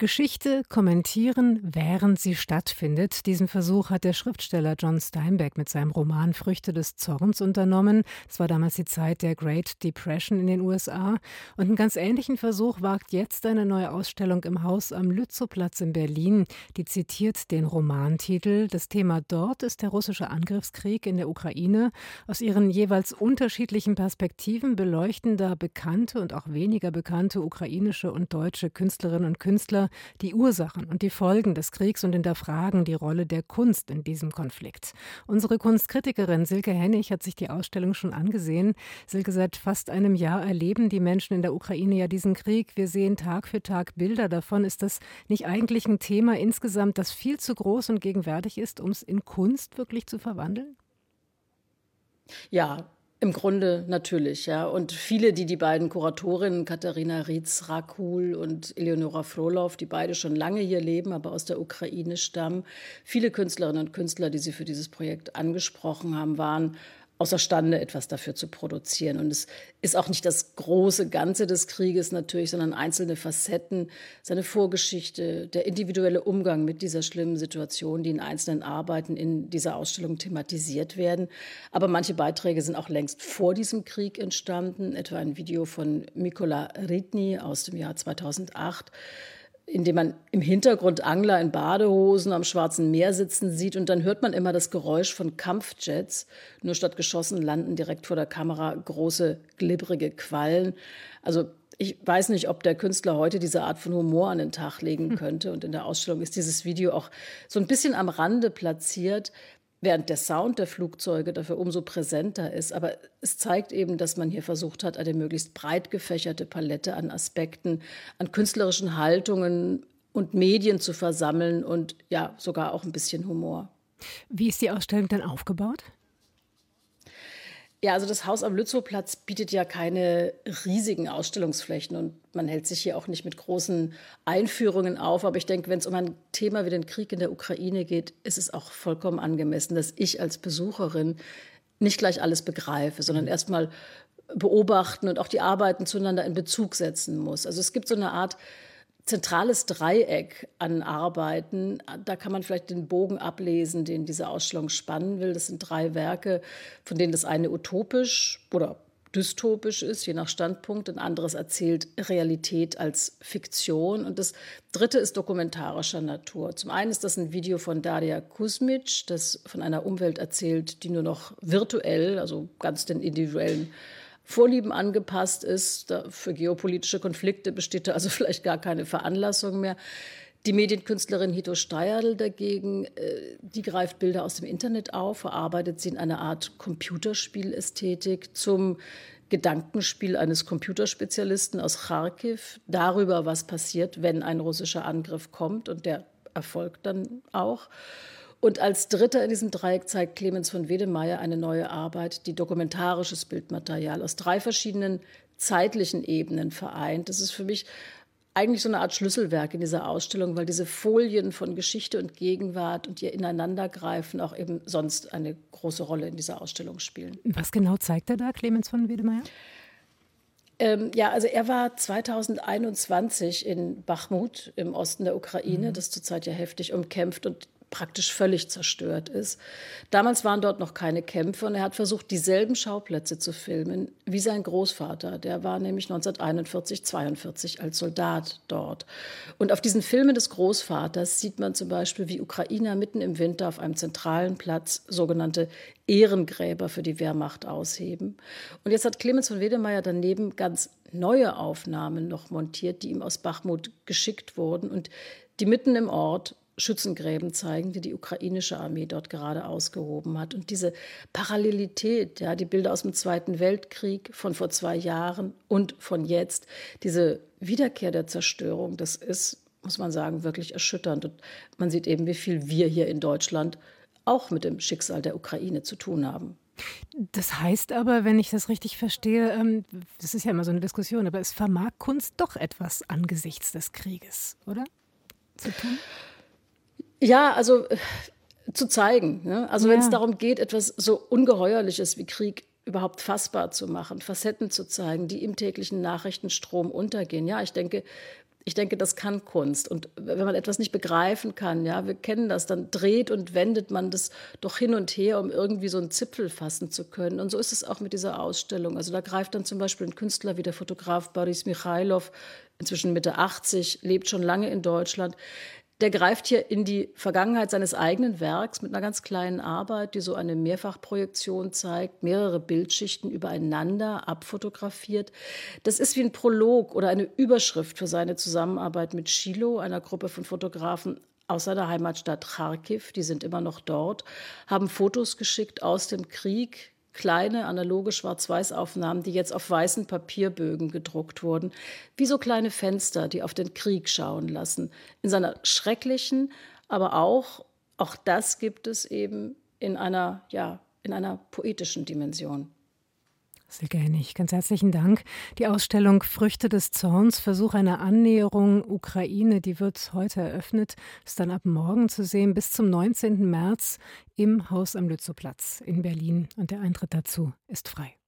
Geschichte kommentieren, während sie stattfindet. Diesen Versuch hat der Schriftsteller John Steinbeck mit seinem Roman Früchte des Zorns unternommen. Es war damals die Zeit der Great Depression in den USA. Und einen ganz ähnlichen Versuch wagt jetzt eine neue Ausstellung im Haus am Lützowplatz in Berlin. Die zitiert den Romantitel. Das Thema dort ist der russische Angriffskrieg in der Ukraine. Aus ihren jeweils unterschiedlichen Perspektiven beleuchten da bekannte und auch weniger bekannte ukrainische und deutsche Künstlerinnen und Künstler die Ursachen und die Folgen des Kriegs und hinterfragen die Rolle der Kunst in diesem Konflikt. Unsere Kunstkritikerin Silke Hennig hat sich die Ausstellung schon angesehen. Silke, seit fast einem Jahr erleben die Menschen in der Ukraine ja diesen Krieg. Wir sehen Tag für Tag Bilder davon. Ist das nicht eigentlich ein Thema insgesamt, das viel zu groß und gegenwärtig ist, um es in Kunst wirklich zu verwandeln? Ja, im Grunde natürlich, ja. Und viele, die beiden Kuratorinnen, Katharina Rietz-Rakul und Eleonora Frolow, die beide schon lange hier leben, aber aus der Ukraine stammen, viele Künstlerinnen und Künstler, die sie für dieses Projekt angesprochen haben, waren außerstande, etwas dafür zu produzieren. Und es ist auch nicht das große Ganze des Krieges natürlich, sondern einzelne Facetten, seine Vorgeschichte, der individuelle Umgang mit dieser schlimmen Situation, die in einzelnen Arbeiten in dieser Ausstellung thematisiert werden. Aber manche Beiträge sind auch längst vor diesem Krieg entstanden, etwa ein Video von Mykola Rydny aus dem Jahr 2008, in dem man im Hintergrund Angler in Badehosen am Schwarzen Meer sitzen sieht. Und dann hört man immer das Geräusch von Kampfjets. Nur statt geschossen landen direkt vor der Kamera große, glibbrige Quallen. Also ich weiß nicht, ob der Künstler heute diese Art von Humor an den Tag legen könnte. Und in der Ausstellung ist dieses Video auch so ein bisschen am Rande platziert, während der Sound der Flugzeuge dafür umso präsenter ist. Aber es zeigt eben, dass man hier versucht hat, eine möglichst breit gefächerte Palette an Aspekten, an künstlerischen Haltungen und Medien zu versammeln und ja, sogar auch ein bisschen Humor. Wie ist die Ausstellung denn aufgebaut? Ja, also das Haus am Lützowplatz bietet ja keine riesigen Ausstellungsflächen und man hält sich hier auch nicht mit großen Einführungen auf. Aber ich denke, wenn es um ein Thema wie den Krieg in der Ukraine geht, ist es auch vollkommen angemessen, dass ich als Besucherin nicht gleich alles begreife, sondern erstmal beobachten und auch die Arbeiten zueinander in Bezug setzen muss. Also es gibt so eine Art zentrales Dreieck an Arbeiten. Da kann man vielleicht den Bogen ablesen, den diese Ausstellung spannen will. Das sind 3 Werke, von denen das eine utopisch oder dystopisch ist, je nach Standpunkt. Ein anderes erzählt Realität als Fiktion. Und das dritte ist dokumentarischer Natur. Zum einen ist das ein Video von Darja Kuzmic, das von einer Umwelt erzählt, die nur noch virtuell, also ganz den individuellen Vorlieben angepasst ist. Für geopolitische Konflikte besteht da also vielleicht gar keine Veranlassung mehr. Die Medienkünstlerin Hito Steyerl dagegen, die greift Bilder aus dem Internet auf, verarbeitet sie in einer Art Computerspielästhetik zum Gedankenspiel eines Computerspezialisten aus Charkiw darüber, was passiert, wenn ein russischer Angriff kommt, und der erfolgt dann auch. Und als Dritter in diesem Dreieck zeigt Clemens von Wedemeyer eine neue Arbeit, die dokumentarisches Bildmaterial aus 3 verschiedenen zeitlichen Ebenen vereint. Das ist für mich eigentlich so eine Art Schlüsselwerk in dieser Ausstellung, weil diese Folien von Geschichte und Gegenwart und ihr Ineinandergreifen auch eben sonst eine große Rolle in dieser Ausstellung spielen. Was genau zeigt er da, Clemens von Wedemeyer? Ja, also er war 2021 in Bachmut im Osten der Ukraine, das zurzeit ja heftig umkämpft und praktisch völlig zerstört ist. Damals waren dort noch keine Kämpfe und er hat versucht, dieselben Schauplätze zu filmen wie sein Großvater. Der war nämlich 1941, 42 als Soldat dort. Und auf diesen Filmen des Großvaters sieht man zum Beispiel, wie Ukrainer mitten im Winter auf einem zentralen Platz sogenannte Ehrengräber für die Wehrmacht ausheben. Und jetzt hat Clemens von Wedemeyer daneben ganz neue Aufnahmen noch montiert, die ihm aus Bachmut geschickt wurden und die mitten im Ort Schützengräben zeigen, die die ukrainische Armee dort gerade ausgehoben hat. Und diese Parallelität, ja, die Bilder aus dem Zweiten Weltkrieg von vor 2 Jahren und von jetzt, diese Wiederkehr der Zerstörung, das ist, muss man sagen, wirklich erschütternd. Und man sieht eben, wie viel wir hier in Deutschland auch mit dem Schicksal der Ukraine zu tun haben. Das heißt aber, wenn ich das richtig verstehe, das ist ja immer so eine Diskussion, aber es vermag Kunst doch etwas angesichts des Krieges, oder? Zu tun? Ja, also zu zeigen. Ne? Also wenn es darum geht, etwas so Ungeheuerliches wie Krieg überhaupt fassbar zu machen, Facetten zu zeigen, die im täglichen Nachrichtenstrom untergehen. Ja, ich denke, Ich denke, das kann Kunst. Und wenn man etwas nicht begreifen kann, ja, wir kennen das, dann dreht und wendet man das doch hin und her, um irgendwie so einen Zipfel fassen zu können. Und so ist es auch mit dieser Ausstellung. Also da greift dann zum Beispiel ein Künstler wie der Fotograf Boris Michailov, inzwischen Mitte 80, lebt schon lange in Deutschland. Der greift hier in die Vergangenheit seines eigenen Werks mit einer ganz kleinen Arbeit, die so eine Mehrfachprojektion zeigt, mehrere Bildschichten übereinander abfotografiert. Das ist wie ein Prolog oder eine Überschrift für seine Zusammenarbeit mit Schilo, einer Gruppe von Fotografen aus seiner Heimatstadt Charkiw. Die sind immer noch dort, haben Fotos geschickt aus dem Krieg, kleine analoge Schwarz-Weiß-Aufnahmen, die jetzt auf weißen Papierbögen gedruckt wurden, wie so kleine Fenster, die auf den Krieg schauen lassen. In seiner schrecklichen, aber auch das gibt es eben in einer poetischen Dimension. Silke Hennig, ganz herzlichen Dank. Die Ausstellung Früchte des Zorns, Versuch einer Annäherung Ukraine, die wird heute eröffnet, ist dann ab morgen zu sehen bis zum 19. März im Haus am Lützowplatz in Berlin. Und der Eintritt dazu ist frei.